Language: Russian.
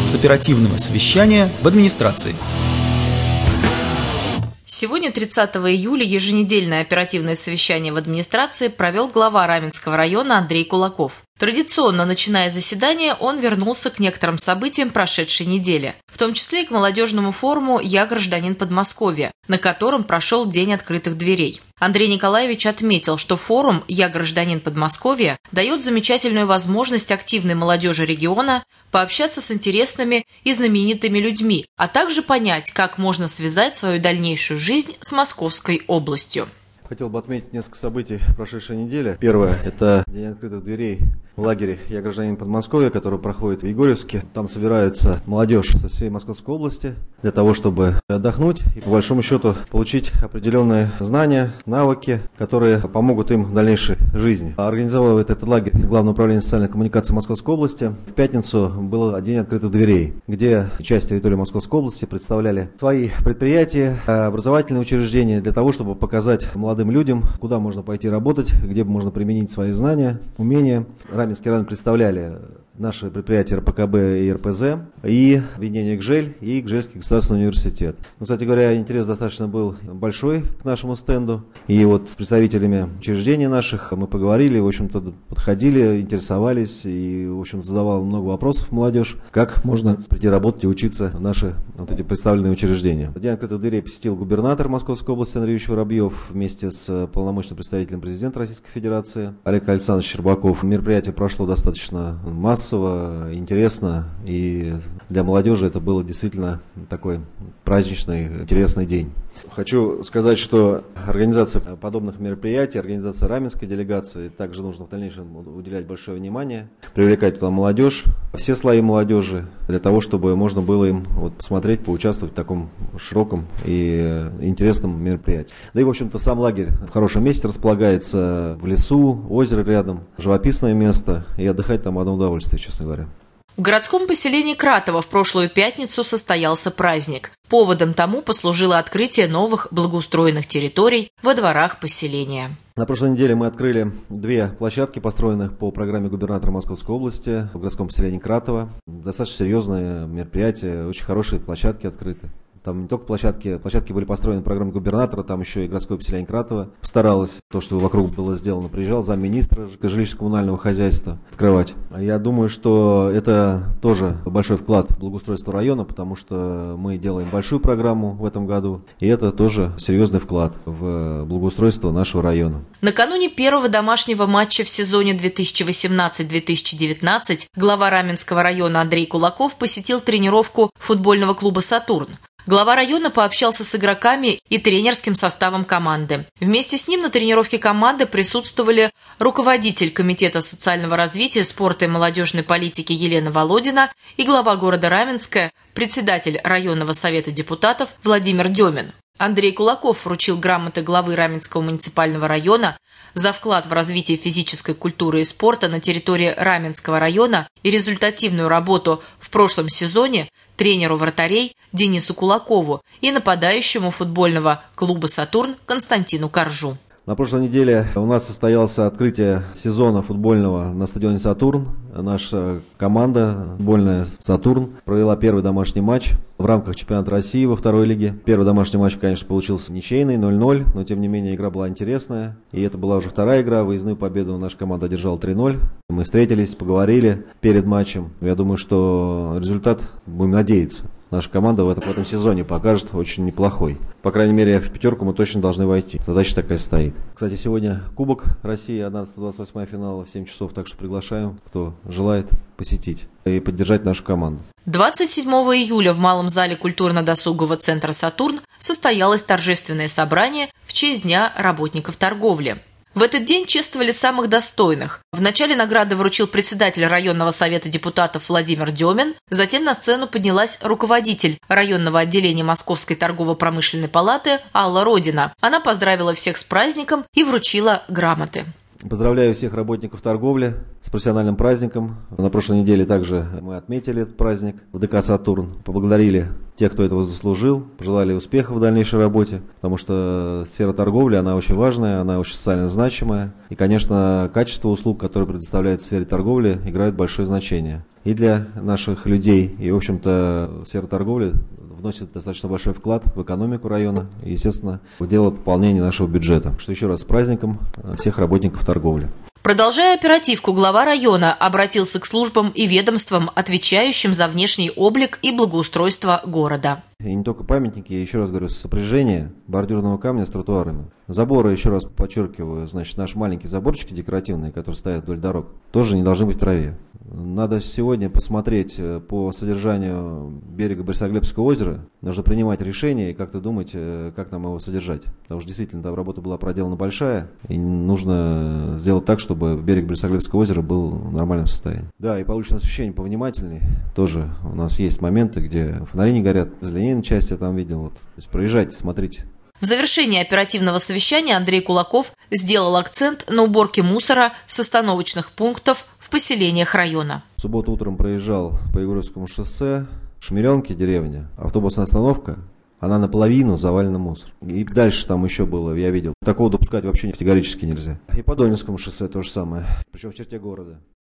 с оперативного совещания в администрации. Сегодня, 30 июля, еженедельное оперативное совещание в администрации провел глава Раменского района Андрей Кулаков. Традиционно, начиная заседание, он вернулся к некоторым событиям прошедшей недели, в том числе и к молодежному форуму «Я гражданин Подмосковья», на котором прошел День открытых дверей. Андрей Николаевич отметил, что форум «Я гражданин Подмосковья» дает замечательную возможность активной молодежи региона пообщаться с интересными и знаменитыми людьми, а также понять, как можно связать свою дальнейшую жизнь с Московской областью. Хотел бы отметить несколько событий прошедшей недели. Первое – это День открытых дверей в лагере «Я гражданин Подмосковья», который проходит в Егорьевске. Там собирается молодежь со всей Московской области для того, чтобы отдохнуть и, по большому счету, получить определенные знания, навыки, которые помогут им в дальнейшей жизни. Организовывает этот лагерь Главное управление социальной коммуникации Московской области. В пятницу был День открытых дверей, где часть территории Московской области представляли свои предприятия, образовательные учреждения для того, чтобы показать молодым людям, куда можно пойти работать, где можно применить свои знания, умения. Раменский район представляли наши предприятия РПКБ и РПЗ, и объединение ГЖЭЛЬ, и Гжельский государственный университет. Кстати говоря, интерес достаточно был большой к нашему стенду, и вот с представителями учреждений наших мы поговорили, в общем-то, подходили, интересовались, и, в общем-то, задавал много вопросов молодежь, как можно прийти работать и учиться в наши вот эти представленные учреждения. День открытых дверей посетил губернатор Московской области Андрей Юрьевич Воробьев вместе с полномочным представителем президента Российской Федерации Олег Александрович Щербаков. Мероприятие прошло достаточно массово, интересно, и для молодежи это было действительно такой праздничный, интересный день. Хочу сказать, что организация подобных мероприятий, организация раменской делегации, также нужно в дальнейшем уделять большое внимание, привлекать туда молодежь, все слои молодежи, для того, чтобы можно было им посмотреть, поучаствовать в таком широком и интересном мероприятии. Да и, в общем-то, сам лагерь в хорошем месте располагается, в лесу, озеро рядом, живописное место, и отдыхать там одно удовольствие, честно говоря. В городском поселении Кратово в прошлую пятницу состоялся праздник. Поводом тому послужило открытие новых благоустроенных территорий во дворах поселения. На прошлой неделе мы открыли 2 площадки, построенных по программе губернатора Московской области в городском поселении Кратово. Достаточно серьезное мероприятие, очень хорошие площадки открыты. Там не только площадки были построены в программе губернатора, там еще и городское поселение Кратово постаралось. То, что вокруг было сделано, приезжал замминистра жилищно-коммунального хозяйства открывать. Я думаю, что это тоже большой вклад в благоустройство района, потому что мы делаем большую программу в этом году, и это тоже серьезный вклад в благоустройство нашего района. Накануне первого домашнего матча в сезоне 2018-2019 глава Раменского района Андрей Кулаков посетил тренировку футбольного клуба «Сатурн». Глава района пообщался с игроками и тренерским составом команды. Вместе с ним на тренировке команды присутствовали руководитель Комитета социального развития, спорта и молодежной политики Елена Володина и глава города Раменска, председатель районного совета депутатов Владимир Демин. Андрей Кулаков вручил грамоты главы Раменского муниципального района за вклад в развитие физической культуры и спорта на территории Раменского района и результативную работу в прошлом сезоне тренеру вратарей Денису Кулакову и нападающему футбольного клуба «Сатурн» Константину Коржу. На прошлой неделе у нас состоялось открытие сезона футбольного на стадионе «Сатурн». Наша команда футбольная «Сатурн» провела первый домашний матч в рамках чемпионата России во второй лиге. Первый домашний матч, конечно, получился ничейный, 0-0, но тем не менее игра была интересная. И это была уже вторая игра, выездную победу наша команда одержала 3-0. Мы встретились, поговорили перед матчем. Я думаю, что результат, будем надеяться, наша команда в этом сезоне покажет очень неплохой. По крайней мере, в пятерку мы точно должны войти. Задача такая стоит. Кстати, сегодня Кубок России, 11-28 финала в 7 часов, так что приглашаем, кто желает посетить и поддержать нашу команду. 27 июля в Малом зале культурно-досугового центра «Сатурн» состоялось торжественное собрание в честь Дня работников торговли. В этот день чествовали самых достойных. Вначале награды вручил председатель районного совета депутатов Владимир Демин, затем на сцену поднялась руководитель районного отделения Московской торгово-промышленной палаты Алла Родина. Она поздравила всех с праздником и вручила грамоты. Поздравляю всех работников торговли с профессиональным праздником. На прошлой неделе также мы отметили этот праздник в ДК «Сатурн». Поблагодарили тех, кто этого заслужил, пожелали успеха в дальнейшей работе, потому что сфера торговли, она очень важная, она очень социально значимая. И, конечно, качество услуг, которые предоставляет в сфере торговли, играет большое значение и для наших людей, и, в общем-то, сфера торговли вносит достаточно большой вклад в экономику района и, естественно, в дело пополнения нашего бюджета. Что еще раз с праздником всех работников торговли. Продолжая оперативку, глава района обратился к службам и ведомствам, отвечающим за внешний облик и благоустройство города. И не только памятники, я еще раз говорю, сопряжение бордюрного камня с тротуарами. Заборы, еще раз подчеркиваю, значит, наши маленькие заборчики декоративные, которые стоят вдоль дорог, тоже не должны быть в траве. Надо сегодня посмотреть по содержанию берега Борисоглебского озера. Нужно принимать решение и как-то думать, как нам его содержать. Потому что действительно там работа была проделана большая, и нужно сделать так, чтобы берег Борисоглебского озера был в нормальном состоянии. Да, и по уличному освещению повнимательней. Тоже у нас есть моменты, где фонари не горят. Из линейной части я там видел. То есть проезжайте, смотрите. В завершении оперативного совещания Андрей Кулаков сделал акцент на уборке мусора с остановочных пунктов в поселениях района. В субботу утром проезжал по Егоровскому шоссе, Шмеленки, деревня, автобусная остановка, она наполовину завалена мусором. И дальше там еще было, я видел. Такого допускать вообще категорически нельзя. И по Донецкому шоссе то же самое, причем в черте города.